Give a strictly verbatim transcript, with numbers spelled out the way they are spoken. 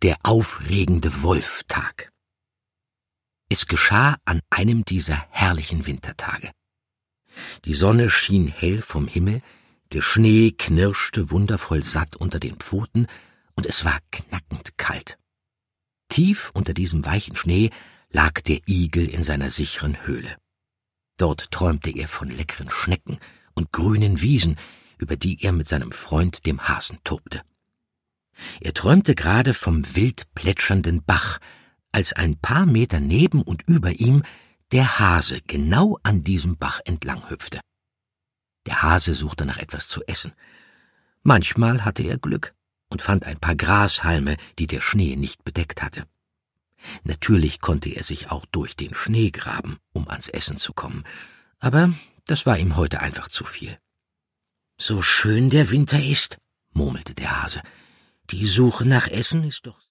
Der aufregende Wolftag. Es geschah an einem dieser herrlichen Wintertage. Die Sonne schien hell vom Himmel, der Schnee knirschte wundervoll satt unter den Pfoten, und es war knackend kalt. Tief unter diesem weichen Schnee lag der Igel in seiner sicheren Höhle. Dort träumte er von leckeren Schnecken und grünen Wiesen, über die er mit seinem Freund dem Hasen tobte. Er träumte gerade vom wild plätschernden Bach, als ein paar Meter neben und über ihm der Hase genau an diesem Bach entlang hüpfte. Der Hase suchte nach etwas zu essen. Manchmal hatte er Glück und fand ein paar Grashalme, die der Schnee nicht bedeckt hatte. Natürlich konnte er sich auch durch den Schnee graben, um ans Essen zu kommen, aber das war ihm heute einfach zu viel. »So schön der Winter ist«, murmelte der Hase, »die Suche nach Essen ist doch